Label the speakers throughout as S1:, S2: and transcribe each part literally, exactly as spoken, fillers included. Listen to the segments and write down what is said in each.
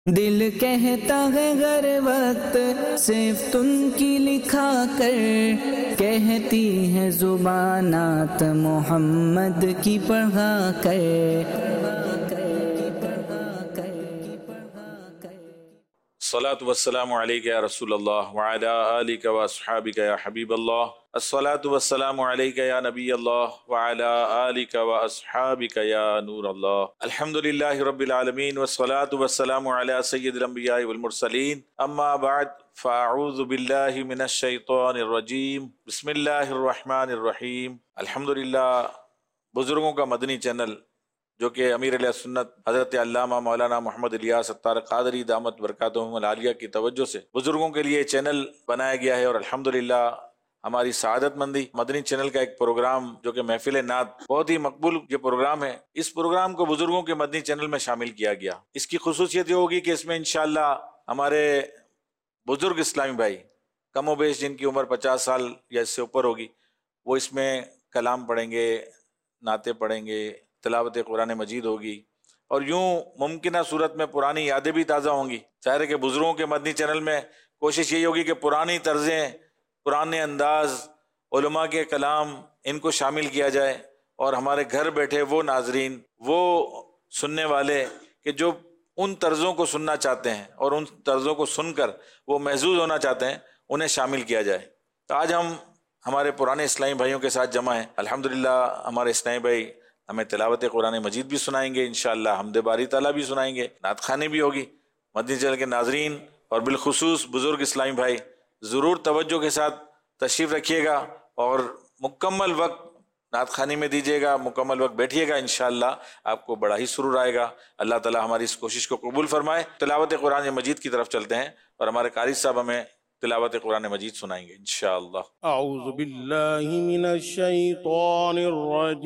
S1: دل کہتا ہے گر وقت صرف تم کی لکھا کر، کہتی ہے زبانات محمد کی پڑھا کر۔
S2: الصلاة والسلام علیک یا رسول اللہ وعلی آلک و اصحابک یا حبیب اللہ، الصلاة والسلام علیک یا نبی اللہ وعلی آلک و اصحابک یا نور اللہ۔ الحمدللہ رب العالمین والصلاة والسلام علی سید الانبیاء والمرسلین، اما بعد فاعوذ باللہ من الشیطان الرجیم، بسم اللہ الرحمن الرحیم۔ الحمدللہ بزرگوں کا مدنی چینل جو کہ امیر علیہ سنت حضرت علامہ مولانا محمد الیاس اتار قادری دامت برکاتہم العالیہ کی توجہ سے بزرگوں کے لیے چینل بنایا گیا ہے، اور الحمدللہ ہماری سعادت مندی مدنی چینل کا ایک پروگرام جو کہ محفل نعت بہت ہی مقبول یہ پروگرام ہے، اس پروگرام کو بزرگوں کے مدنی چینل میں شامل کیا گیا۔ اس کی خصوصیت یہ ہوگی کہ اس میں انشاءاللہ ہمارے بزرگ اسلامی بھائی کم و بیش جن کی عمر پچاس سال یا اس سے اوپر ہوگی، وہ اس میں کلام پڑھیں گے، نعتیں پڑھیں گے، تلاوت قرآن مجید ہوگی، اور یوں ممکنہ صورت میں پرانی یادیں بھی تازہ ہوں گی۔ ظاہر ہے کہ بزرگوں کے مدنی چینل میں کوشش یہی ہوگی کہ پرانی طرزیں، پرانے انداز، علماء کے کلام ان کو شامل کیا جائے، اور ہمارے گھر بیٹھے وہ ناظرین، وہ سننے والے کہ جو ان طرزوں کو سننا چاہتے ہیں اور ان طرزوں کو سن کر وہ محظوظ ہونا چاہتے ہیں، انہیں شامل کیا جائے۔ تو آج ہم ہمارے پرانے اسلامی بھائیوں کے ساتھ جمع ہیں۔ الحمدللہ ہمارے اسلامی بھائی ہمیں تلاوت قرآن مجید بھی سنائیں گے، انشاءاللہ حمد باری تعالیٰ بھی سنائیں گے، نعت خوانی بھی ہوگی۔ مدنی چینل کے ناظرین اور بالخصوص بزرگ اسلامی بھائی ضرور توجہ کے ساتھ تشریف رکھیے گا اور مکمل وقت نعت خوانی میں دیجیے گا، مکمل وقت بیٹھیے گا، انشاءاللہ آپ کو بڑا ہی سرور آئے گا۔ اللہ تعالیٰ ہماری اس کوشش کو قبول فرمائے۔ تلاوت قرآن مجید کی طرف چلتے ہیں اور ہمارے قاری صاحب ہمیں تلاوت قرآن مجید سنائیں گے انشاءاللہ۔
S3: اعوذ باللہ من الشیطان الرجیم،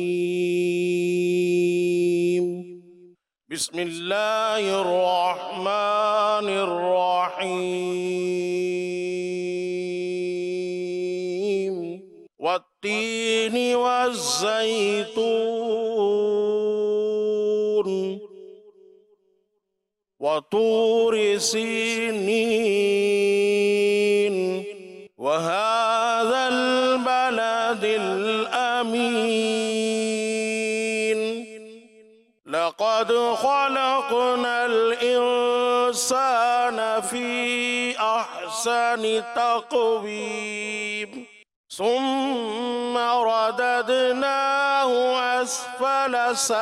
S3: بسم اللہ الرحمن الرحیم، والتین والزیتون وطور سینین وهذا البلد الأمين، لقد خلقنا الإنسان في أحسن تقويم، ثم رددناه أسفل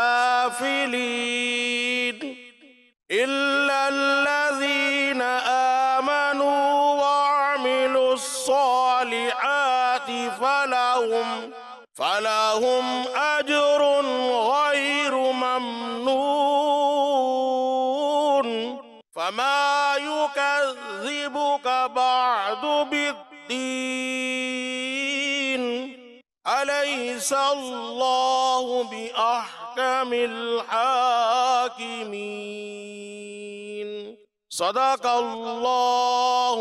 S3: سافلين، إلا الذين آمنوا وعملوا الصالحات فلهم فلهم أجر غير ممنون، فما يكذبك بعد بالدين، أليس الله بأحكم الحاكمين، صدق اللہ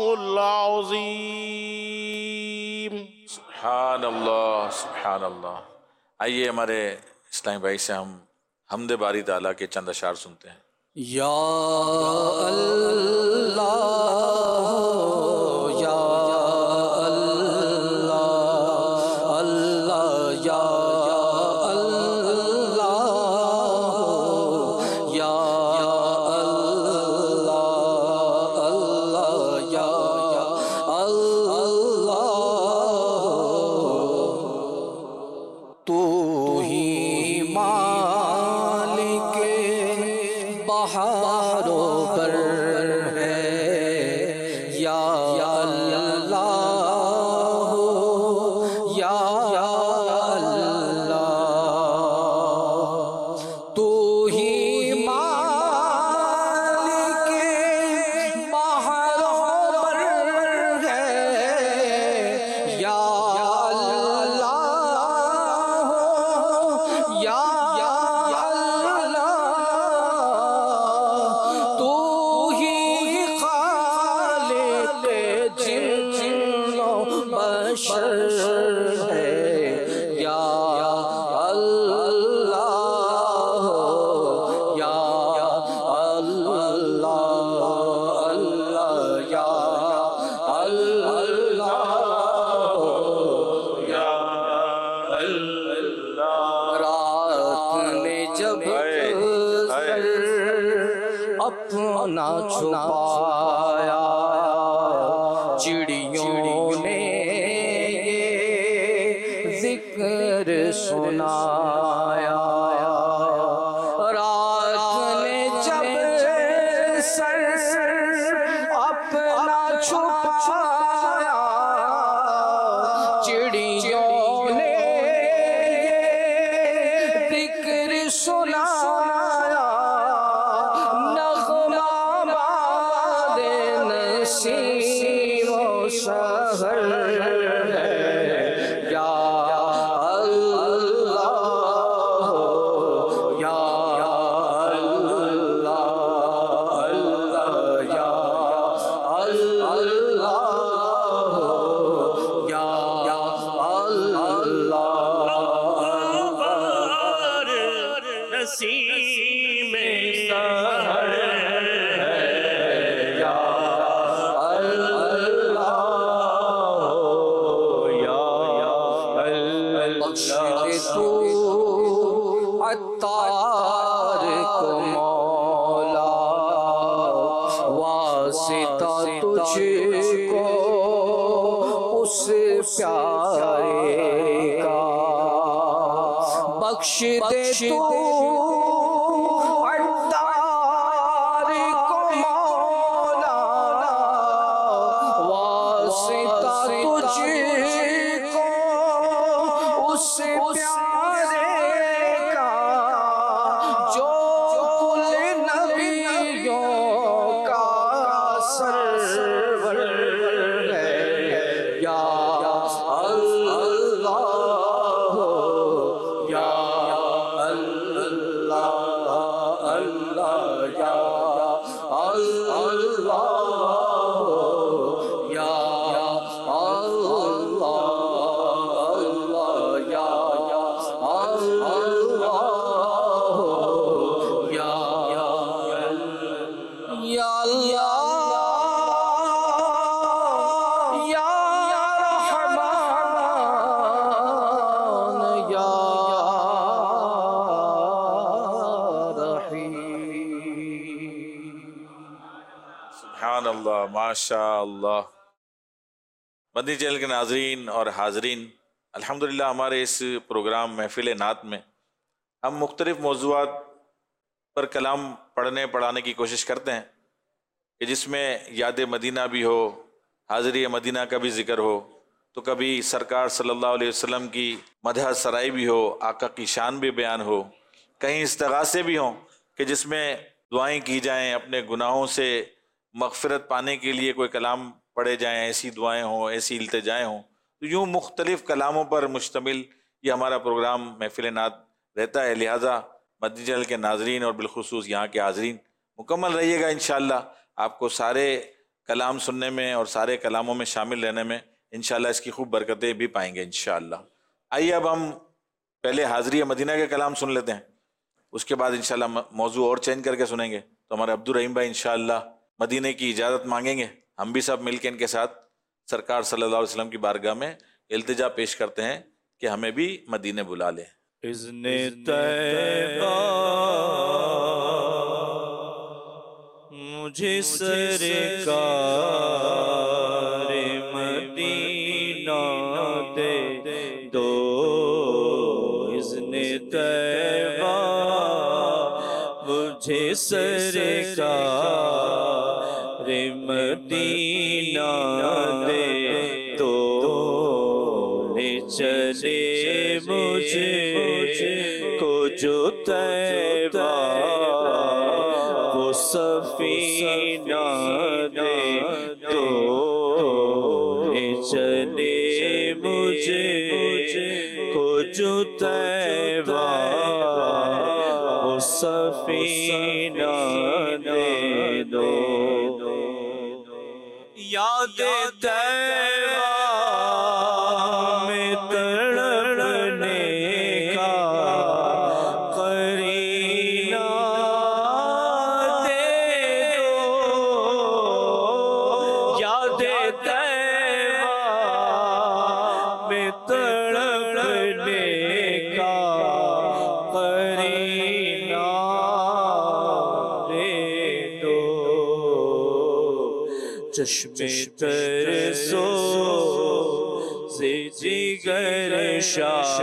S3: العظیم۔
S2: سبحان اللہ سبحان اللہ۔ آئیے ہمارے اسلامی بھائی سے ہم حمد باری تعالیٰ کے چند اشعار سنتے ہیں۔
S1: یا اللہ یا اللہ اللہ یا اللہ یا بہاروں پر ہے یا اللہ یا اللہ، تو ہی مالک بہاروں پر ہے یا اللہ یا اللہ، تو ہی اپنا چھپایا، چڑیوں نے یہ ذکر سنایا، رات نے جب سر اپنا چھپایا، چڑیوں نے یہ ذکر سنایا، نغمہ باد نسیم و سحر ہے، یا اللہ یا اللہ اللہ یا اللہ یا اللہ
S3: نسیم سحر
S1: یا اللہ یا بخش دے تو عطار کو مولا، واسطہ تجھ کو اس پیارے کا، بخش دے تو عطار کو مولا، واسطہ تجھ کو اس پیارے کا، جو کل نبیوں کا سرور ہے، یا اللہ یا اللہ اللہ یا اللہ یا اللہ اللہ یا اللہ یا یا اللہ یا رحمان یا
S2: سبحان اللہ، ماشاء اللہ۔ مدنی چینل کے ناظرین اور حاضرین، الحمدللہ ہمارے اس پروگرام محفل نعت میں ہم مختلف موضوعات پر کلام پڑھنے پڑھانے کی کوشش کرتے ہیں کہ جس میں یاد مدینہ بھی ہو، حاضری مدینہ کا بھی ذکر ہو، تو کبھی سرکار صلی اللہ علیہ وسلم کی مدح سرائی بھی ہو، آقا کی شان بھی بیان ہو، کہیں استغاثے بھی ہوں کہ جس میں دعائیں کی جائیں، اپنے گناہوں سے مغفرت پانے کے لیے کوئی کلام پڑھے جائیں، ایسی دعائیں ہوں، ایسی التجائیں ہوں۔ تو یوں مختلف کلاموں پر مشتمل یہ ہمارا پروگرام محفل نعت رہتا ہے، لہٰذا مدنی چینل کے ناظرین اور بالخصوص یہاں کے حاضرین مکمل رہیے گا انشاءاللہ، آپ کو سارے کلام سننے میں اور سارے کلاموں میں شامل رہنے میں انشاءاللہ اس کی خوب برکتیں بھی پائیں گے انشاءاللہ۔ آئیے اب ہم پہلے حاضری مدینہ کے کلام سن لیتے ہیں، اس کے بعد انشاءاللہ موضوع اور چینج کر کے سنیں گے۔ تو ہمارے عبدالرحیم بھائی انشاءاللہ مدینہ کی اجازت مانگیں گے، ہم بھی سب مل کے ان کے ساتھ سرکار صلی اللہ علیہ وسلم کی بارگاہ میں التجا پیش کرتے ہیں کہ ہمیں بھی مدینہ بلا لیں۔
S3: اذن طیبہ مجھے سرکار مدینہ دے دو، اذن طیبہ مجھے سرکار مدینہ دے دو، لے چلے مجھے کو جو طیبہ وہ سفینہ دے دو، لے چلے مجھے کو جو طیبہ وہ سفینہ دے دو، یاد طیبہ میں تڑپنے کا قرینہ دے دو، یاد طیبہ میں تڑپنے کا قرینہ دے دو، چشم ترسو سے جگر شاہ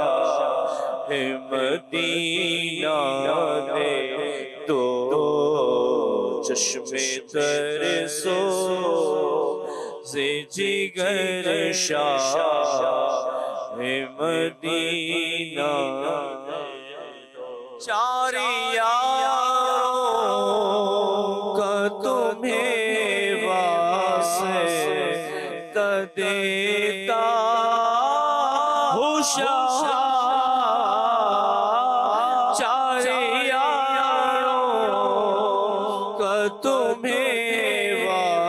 S3: مدینہ دے دو چشم ترسو سے جگر شاہ مدینہ چار یاروں کا تمہیں واسطہ دیتا ہوں شاہ چار یاروں کا تمہیں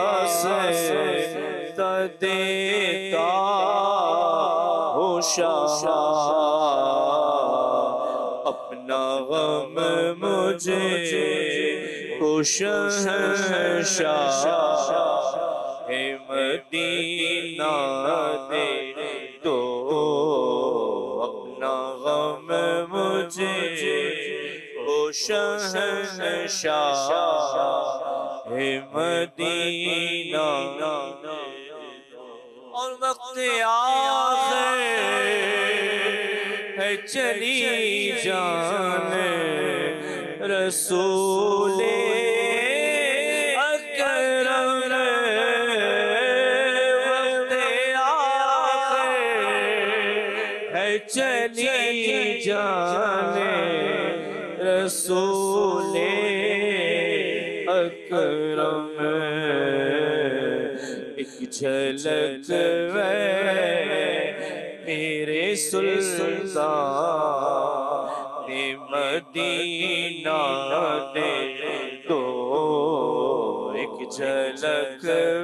S3: واسطہ دیتا ہوں شاہ اپنا غم مجھے کو شہنشاہ مدینہ دے دو اپنا غم مجھے کو شہنشاہ مدینہ اور وقت آخر ہے چلی جان رسول اکرم وقت آخر ہے چلی جان رسول اکرم ایک جھلک میرے سلطان مدینہ دے دو ایک جھلک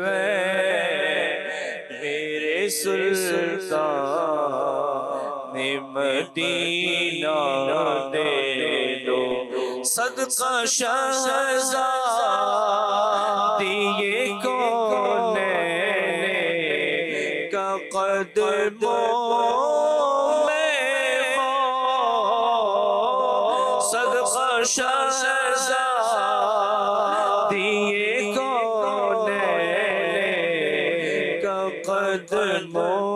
S3: میرے سلطان مدینہ دے دو صدقہ شہزادی کون کا قدموں صدقہ شہزادی کون کا قدموں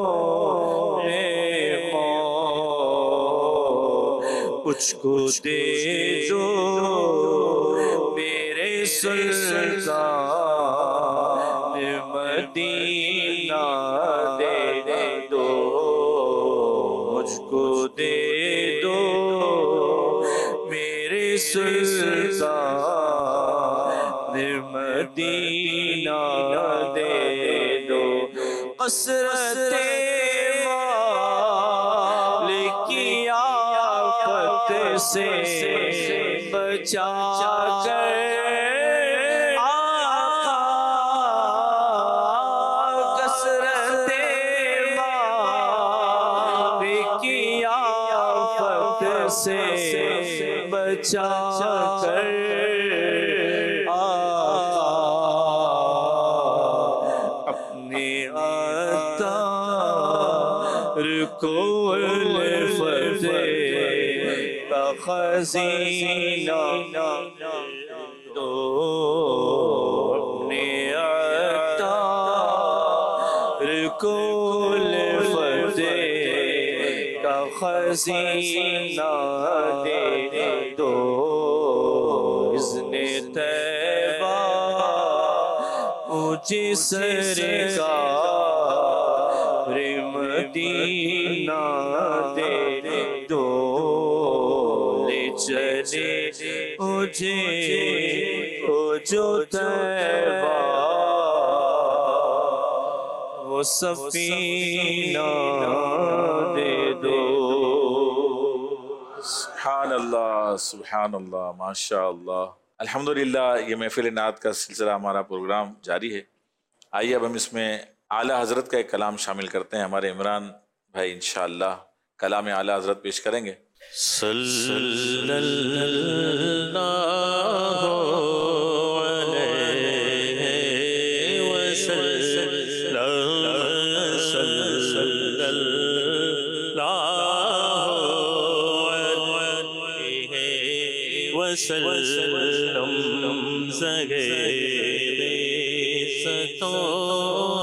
S3: مجھ کو دے دو میرے سلطان مدینہ دے دو مجھ کو دے دو میرے سلطان مدینہ دے دو قصرت مالکی آفت سے بچا کر آقا کثرت مالکی آفت سے بچا کر آقا اپنے عطار کو خزینہ دو اپنے عطار کو فتح کا خزینہ دے دو اذن طیبہ مجھے سرکار مدینہ دے دو چلے مجھے وہ جو طیبہ وہ سفینہ دے دو
S2: سبحان اللہ سبحان اللہ ماشاء اللہ الحمدللہ یہ محفل نعت کا سلسلہ ہمارا پروگرام جاری ہے آئیے اب ہم اس میں اعلیٰ حضرت کا ایک کلام شامل کرتے ہیں ہمارے عمران بھائی انشاءاللہ کلام اعلیٰ حضرت پیش کریں گے
S3: صلی اللہ علیہ وسلم صلی اللہ علیہ وسلم زگے ستوں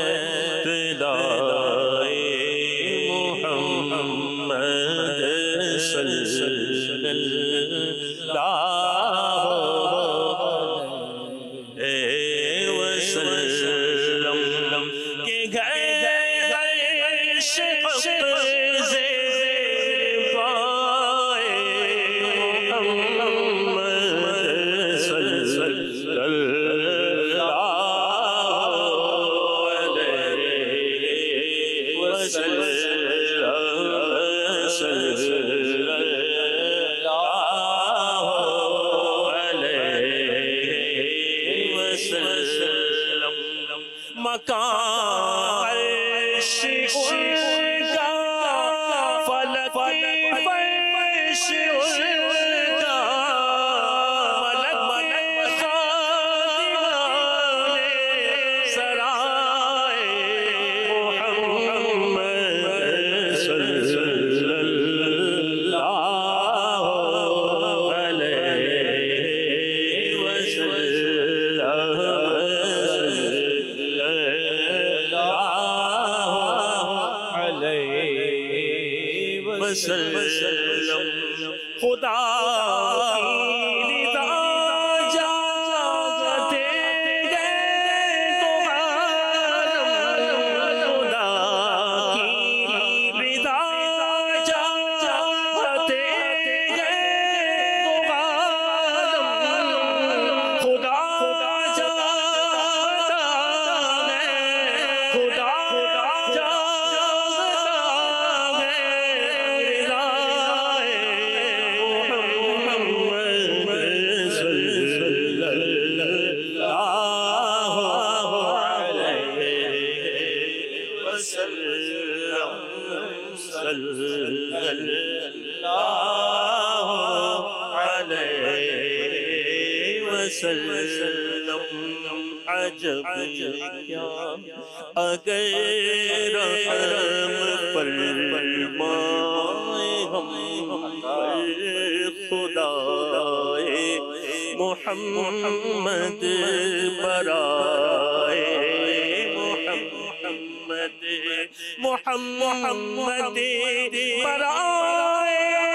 S3: محمد صلی اللہ علیہ وسلم کے گھر قبضے پائے محمد صلی اللہ علیہ وسلم مکان عرش ان کا فلک فرش ان کا ملک خادمان سرائے محمد صلی اللہ علیہ وسلم خدا کی رضا جاتے گئے تو عالم خدا کی رضا جاتے گئے تو عالم خدا جاتا ہے خدا وسلم عجب کیا اگر رحم فرمائے ہم پر خدائے محمد برائے محمد محمد برائے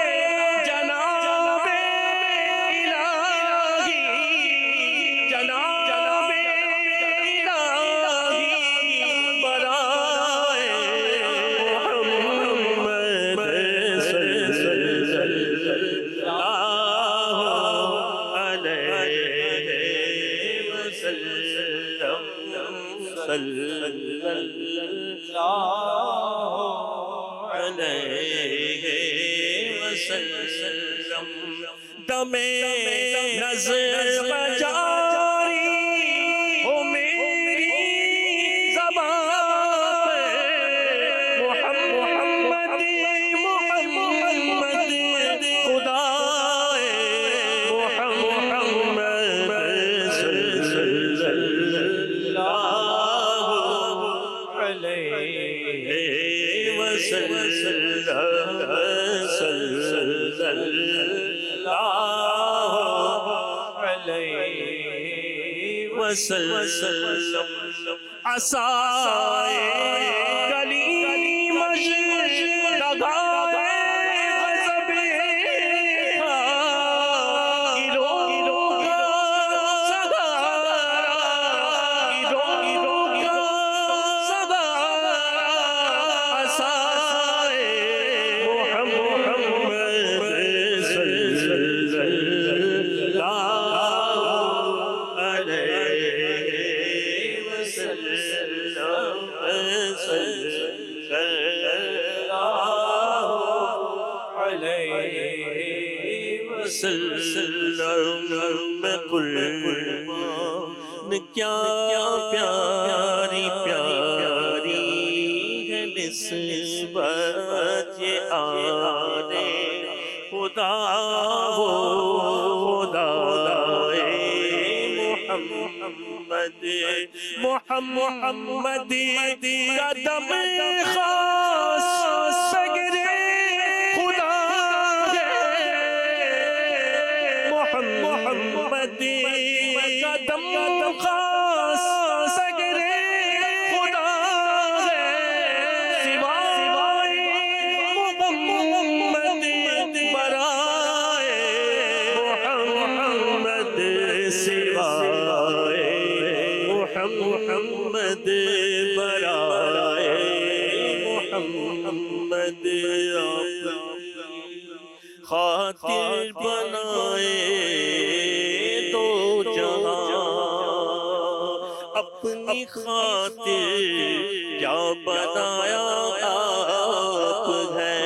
S3: صلی اللہ علیہ وسلم دم نظر جاری ہو میری زبان پہ محمد محمد خدا محمد صلی اللہ علیہ وسلم صلی اللہ علیہ وسلم عصائے گلی مجھ لگائے غضب گلو گلو کا سگارا گلو گلو کا سگارا عصائے محمد صلی اللہ علیہ وسلم صلی اللہ علیہ وسلم میں قربان کیا پیاری پیاری ہے نسبت یہ آنے خدا ہو خدا محمد محمد قدم خاص سگرے خدا محمد قدم خاص محمد برائے محمد خاطر بنائے دو جہاں اپنی خاطر کیا بنایا آپ ہے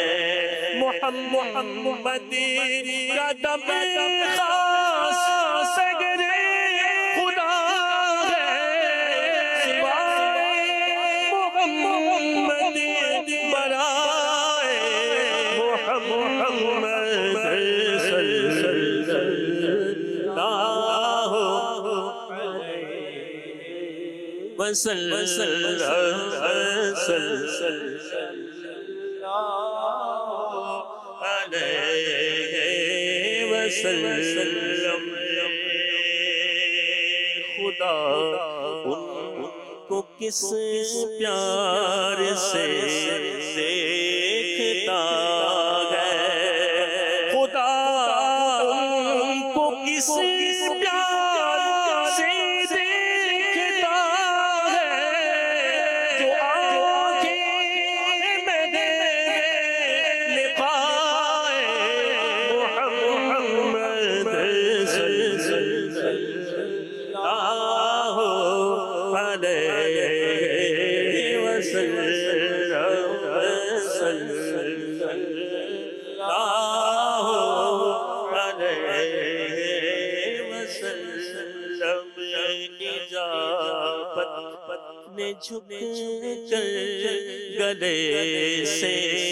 S3: محمد کا دم خاص سگرے خدا ہے سوائے محمد برائے محمد صلی اللہ علیہ وسلم خدا ان کو کس پیار سے دیکھتا ہے خدا ان کو کس پیار سے دیکھتا ہے جو آنکھیں میں دے لقائے محمد صلی اللہ علیہ وسلم صلی اللہ علیہ وسلم اجابت نے جھک کر گلے سے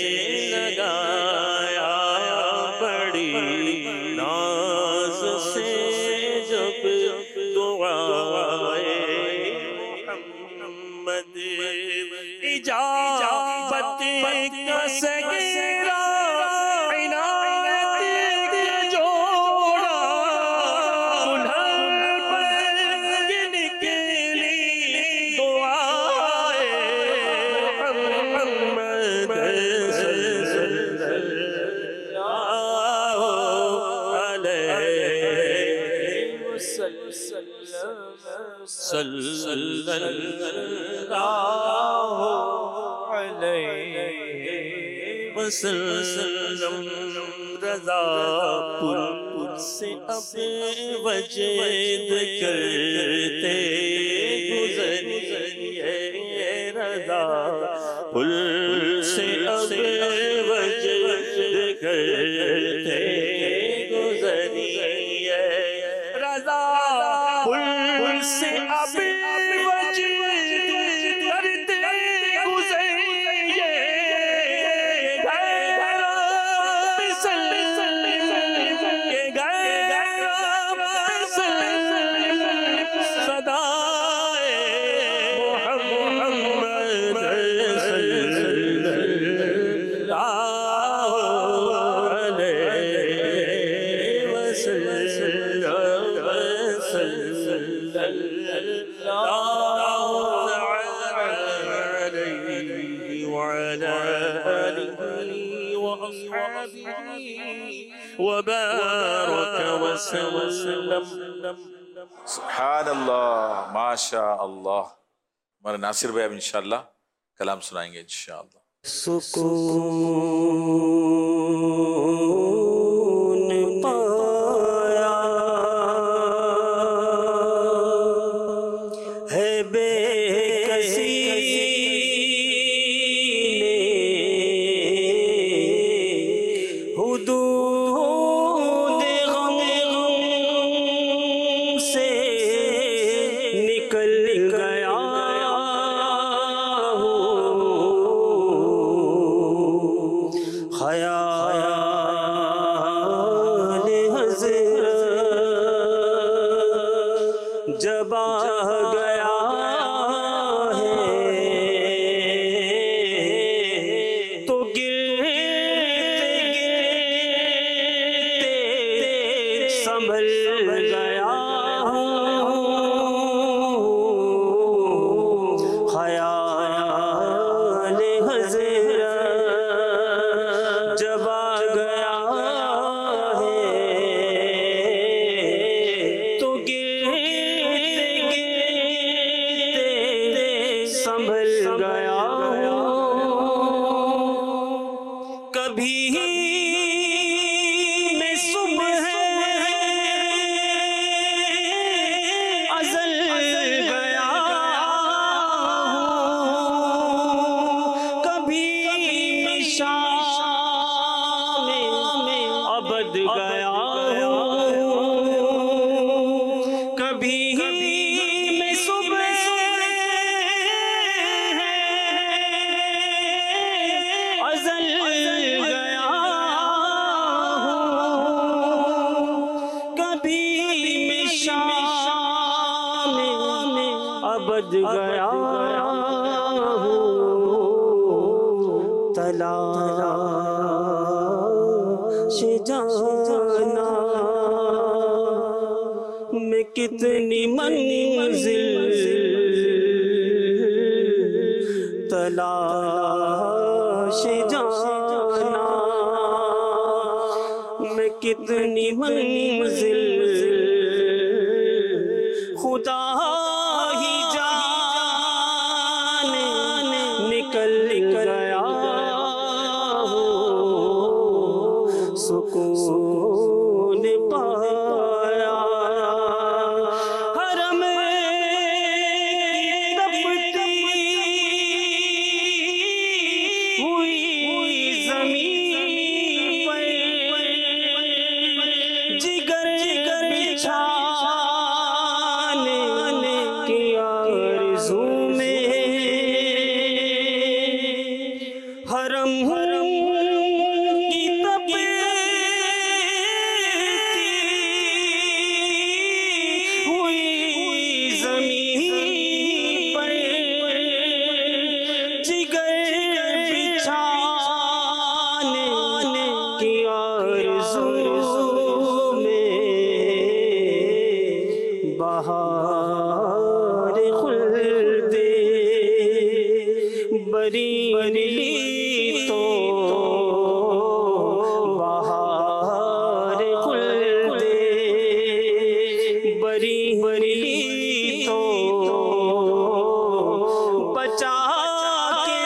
S3: لگایا بڑی ناز سے جب دعائے محمد اجابت کا سگرا عنایت کا جوڑا دلہن پر نکلی دعائے محمد صلی اللہ علیہ وسلم صلی اللہ علیہ وسلم رضا پل سے اب وجد کرتے گزریے رضا پل سے اب وجد کرتے گزریے رضا پل سے اب وبارك وسلم
S2: سبحان اللہ ماشاء اللہ. ہمارے ناصر بھائی اب انشاءاللہ کلام سنائیں گے انشاءاللہ.
S3: سکون پایا ہے بے کسی حدود غم سے نکل گیا خیال حضرت جب آ گیا ہے تو سنبھل گیا خیال حضرت جب آ گیا ہے تو گرتے ابد گیا ہوں تلاش جانا میں کتنی منزل تلاش جانا میں کتنی منزل خدا ہی جانے نکل گیا ہوں سکون پایا حرم تپتی ہوئی زمین پر جگر جگر چھانے کی آرزو میں حرم حرم کی تپتی ہوئی زمین پر جگر بچھانے کی آرزو میں بہار خلد بری بری تو بہار خلد بری بری تو بچا کے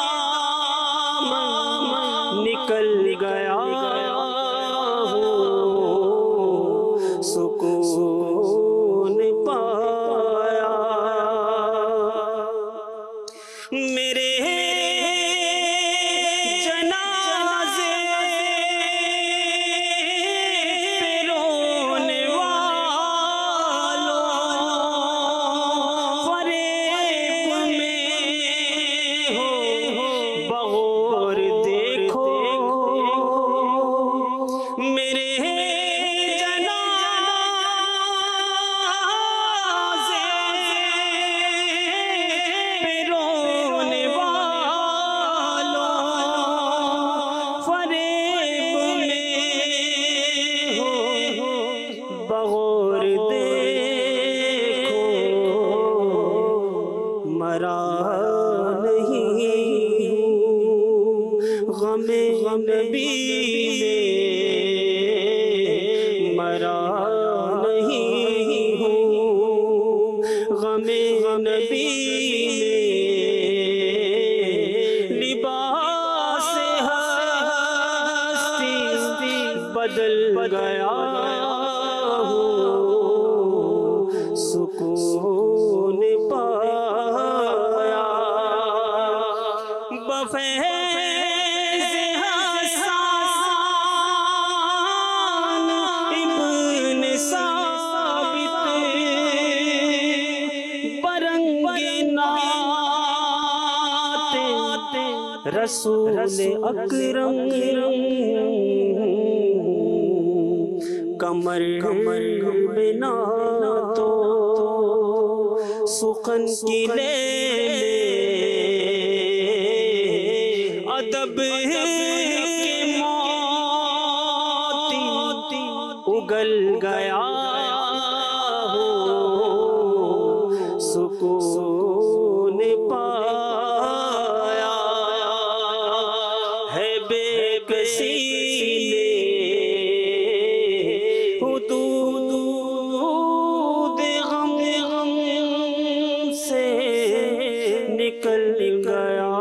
S3: دامن نکل گیا ہوں سکون پایا میرے جنازے پہ رونے والوں فریب میں ہو بغور دیکھو میرے جنازے پہ رونے والوں فریب میں ہو بغور دیکھو مرا نہیں ہوں غم نبی میں مرا نہیں ہوں غم نبی میں لباس ہستی بدل گیا ہوں سکون پایا بفیض حسان ابن ثابت برنگ نعت رسول اکرم کمر بنا تو سخن کی لے ادب کے موتی اگل گیا ہوں سکون پایا ہے بے کسی نے حدود غم غم سے نکل گیا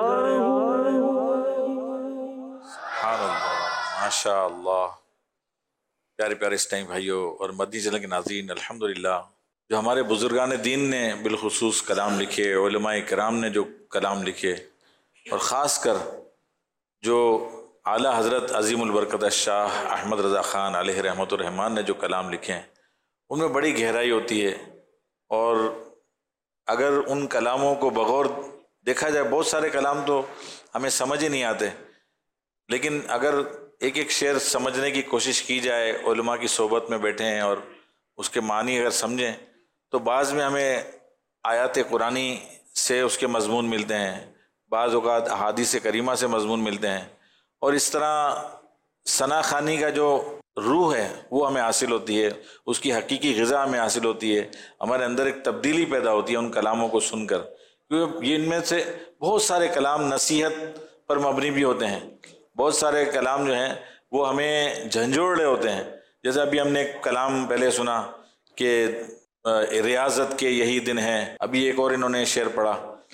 S2: سبحان اللہ، ماشاء اللہ۔ پیارے پیارے اسلامی بھائیوں اور مدنی چینل کے ناظرین، الحمدللہ جو ہمارے بزرگان دین نے بالخصوص کلام لکھے، علماء کرام نے جو کلام لکھے، اور خاص کر جو اعلیٰ حضرت عظیم البرکت شاہ احمد رضا خان علیہ رحمۃ الرحمان نے جو کلام لکھے ہیں، ان میں بڑی گہرائی ہوتی ہے، اور اگر ان کلاموں کو بغور دیکھا جائے، بہت سارے کلام تو ہمیں سمجھ ہی نہیں آتے، لیکن اگر ایک ایک شعر سمجھنے کی کوشش کی جائے، علماء کی صحبت میں بیٹھیں اور اس کے معنی اگر سمجھیں، تو بعض میں ہمیں آیات قرآنی سے اس کے مضمون ملتے ہیں، بعض اوقات احادیث کریمہ سے مضمون ملتے ہیں، اور اس طرح ثنا خوانی کا جو روح ہے وہ ہمیں حاصل ہوتی ہے، اس کی حقیقی غذا ہمیں حاصل ہوتی ہے، ہمارے اندر ایک تبدیلی پیدا ہوتی ہے ان کلاموں کو سن کر، کیونکہ یہ ان میں سے بہت سارے کلام نصیحت پر مبنی بھی ہوتے ہیں، بہت سارے کلام جو ہیں وہ ہمیں جھنجھوڑ رہے ہوتے ہیں. جیسے ابھی ہم نے ایک کلام پہلے سنا کہ ریاضت کے یہی دن ہیں، ابھی ایک اور انہوں نے شعر پڑھا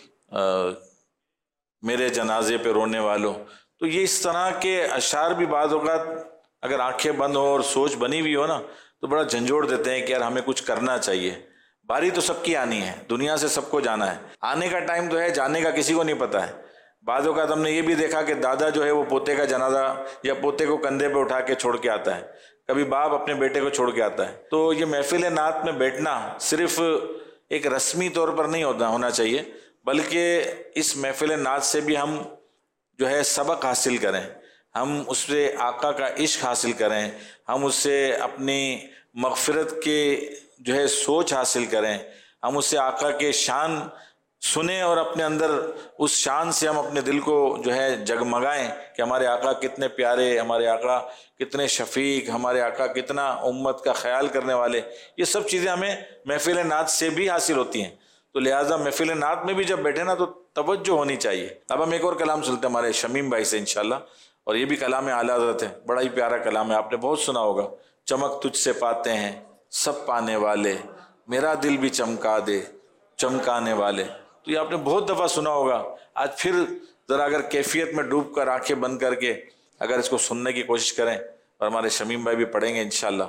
S2: میرے جنازے پہ رونے والوں. تو یہ اس طرح کے اشعار بھی بعض اوقات اگر آنکھیں بند ہو اور سوچ بنی ہوئی ہو نا تو بڑا جھنجھوڑ دیتے ہیں کہ یار ہمیں کچھ کرنا چاہیے. باری تو سب کی آنی ہے، دنیا سے سب کو جانا ہے، آنے کا ٹائم تو ہے، جانے کا کسی کو نہیں پتہ ہے. بعض اوقات ہم نے یہ بھی دیکھا کہ دادا جو ہے وہ پوتے کا جنازہ یا پوتے کو کندھے پہ اٹھا کے چھوڑ کے آتا ہے، کبھی باپ اپنے بیٹے کو چھوڑ کے آتا ہے. تو یہ محفل نعت میں بیٹھنا صرف ایک رسمی طور پر نہیں ہوتا ہونا چاہیے، بلکہ اس محفل نعت سے بھی ہم جو ہے سبق حاصل کریں، ہم اس سے آقا کا عشق حاصل کریں، ہم اس سے اپنی مغفرت کے جو ہے سوچ حاصل کریں، ہم اس سے آقا کے شان سنیں اور اپنے اندر اس شان سے ہم اپنے دل کو جو ہے جگمگائیں کہ ہمارے آقا کتنے پیارے، ہمارے آقا کتنے شفیق، ہمارے آقا کتنا امت کا خیال کرنے والے. یہ سب چیزیں ہمیں محفل نعت سے بھی حاصل ہوتی ہیں. تو لہٰذا محفل نعت میں بھی جب بیٹھے نا تو توجہ ہونی چاہیے. اب ہم ایک اور کلام سنتے ہیں ہمارے شمیم بھائی سے انشاءاللہ، اور یہ بھی کلام اعلیٰ حضرت ہے، بڑا ہی پیارا کلام ہے، آپ نے بہت سنا ہوگا. چمک تجھ سے پاتے ہیں سب پانے والے، میرا دل بھی چمکا دے چمکانے والے. تو یہ آپ نے بہت دفعہ سنا ہوگا. آج پھر ذرا اگر کیفیت میں ڈوب کر آنکھیں بند کر کے اگر اس کو سننے کی کوشش کریں، اور ہمارے شمیم بھائی بھی پڑھیں گے انشاءاللہ.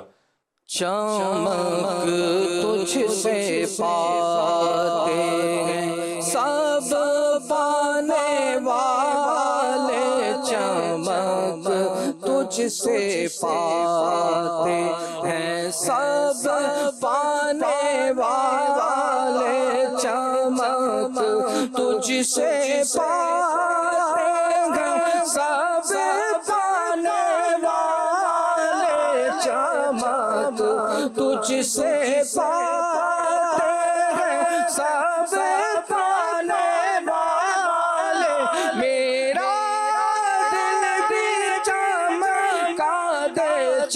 S1: چمک تجھ سے پاتے ہیں سب پانے والے، چمک تجھ سے پاتے ہیں سب پانے والے، چمک تجھ سے پاتے ہیں سب پانے والے، چمک تجھ سے پاتے ہیں سب پانے والے، میرا دل بھی چمکا دے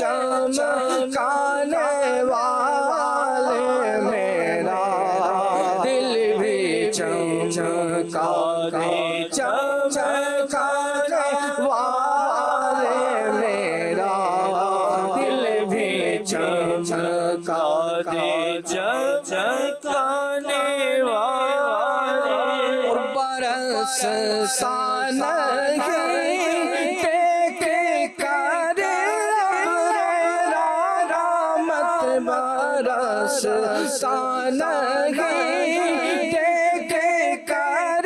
S1: چمکانے والے، میرا دل بھی چمکا دے چمکانے والے، میرا دل بھی چمکا دے چمکانے والے. برس سا نہیں دیکھ کر رحمت، برس سا نہیں دیکھ کر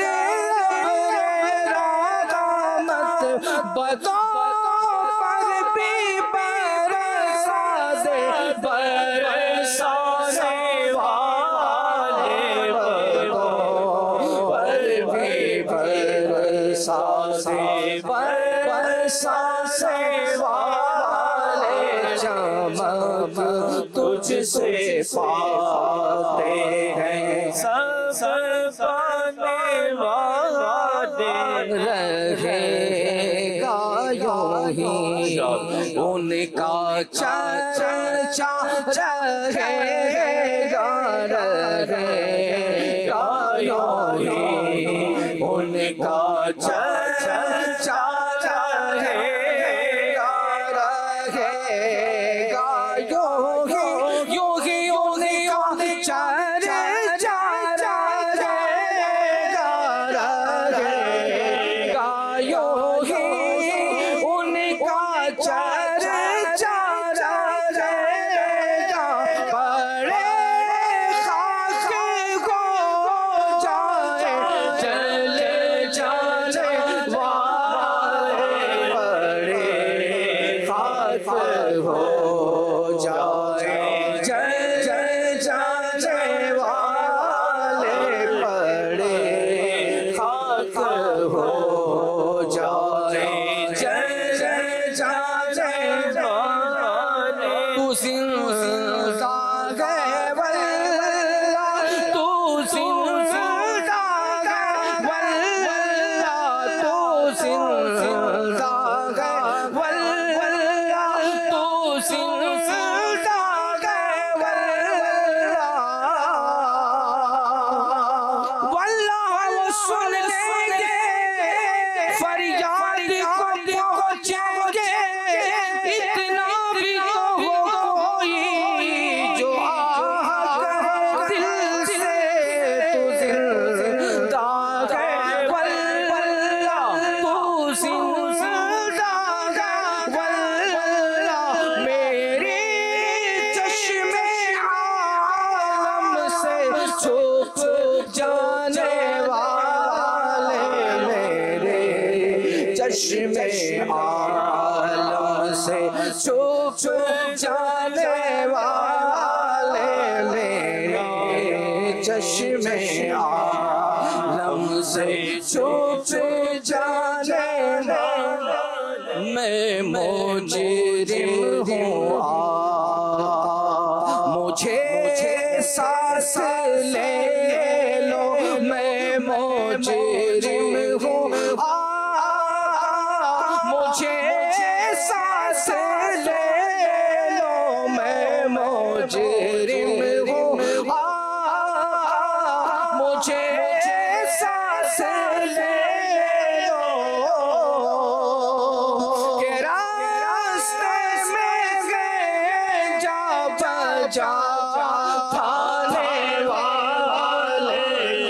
S1: رحمت، بطور پر بھی برسا دے برسانے والے، بطور پر بھی برسا دے برسانے والے، چمک تجھ سے پاتے ہیں سب پانے والے، رہے گا یوں ہی ان کا چرچا، رہے گا رہے گا یوں ہی ان کا چرچا، رہے گا رہے گا یوں ہی یوں ہی ان کا چرچا، رہے گا رہے گا یوں ہی ان کا چرچا، رہے گا. پڑے خاک ہو جائے جل جائے چشم عالم سے چھپ جانے والا میں مجرم ہوں آقا مجھے سانس لے لو میں مجرم ہوں آقا مجھے سانس لے لو میں مجرم ہوں آقا مجھے سانس لے لو کہ راستے میں گئے جا بجا کھانے والے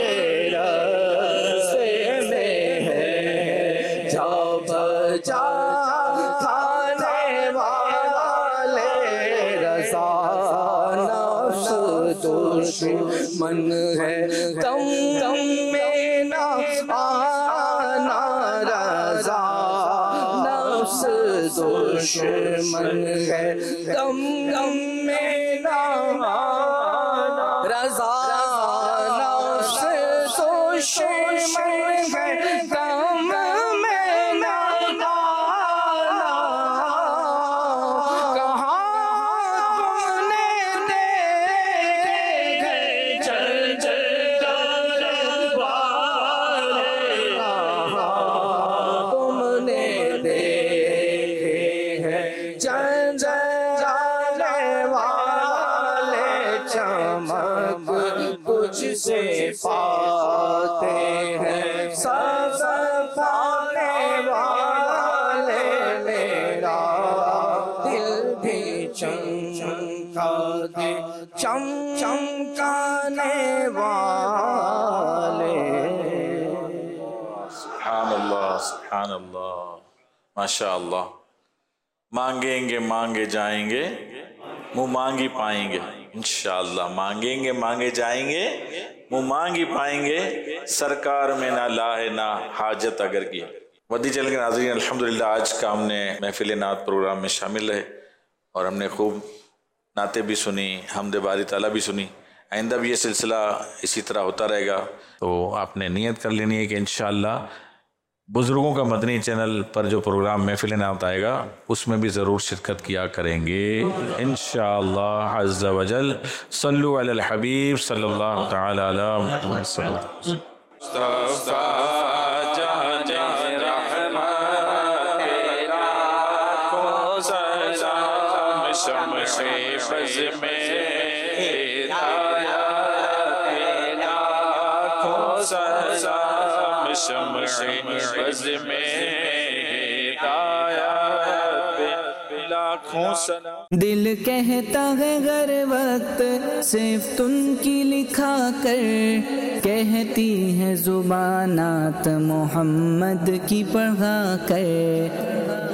S1: راستے میں ہے جا بجا کھانے والے رضا نفس دشمن ہے کم کم میں نہ آنا رضا نفس دشمن ہے کم کم میں نہ آنا رضا نفس دشمن ہے کم میں نہ آنا کہاں تم نے دیکھے چل چل تم نے دیکھے ہیں چل جانے والے چمک کچھ سے پاتے ہیں سب پانے والے میرا دل بھی چمکا دے چم چمکانے والے
S2: سبحان اللہ سبحان اللہ ماشاء اللہ مانگیں گے مانگے جائیں گے منہ مانگی پائیں گے انشاءاللہ مانگیں گے مانگے جائیں گے منہ مانگی پائیں گے سرکار میں نہ لاہ نہ حاجت اگر کی ودی چل کے ناظرین الحمدللہ آج کا ہم نے محفل نعت پروگرام میں شامل رہے اور ہم نے خوب نعتیں بھی سنی حمد باری تعالیٰ بھی سنی آئندہ بھی یہ سلسلہ اسی طرح ہوتا رہے گا تو آپ نے نیت کر لینی ہے کہ انشاءاللہ بزرگوں کا مدنی چینل پر جو پروگرام محفل نعت آئے گا اس میں بھی ضرور شرکت کیا کریں گے انشاءاللہ عز و جل صلو علی الحبیب صلی اللہ تعالی علیہ وسلم
S4: دل کہتا ہے ہر وقت صرف تم کی لکھا کر کہتی ہے زبانات محمد کی پڑھا کر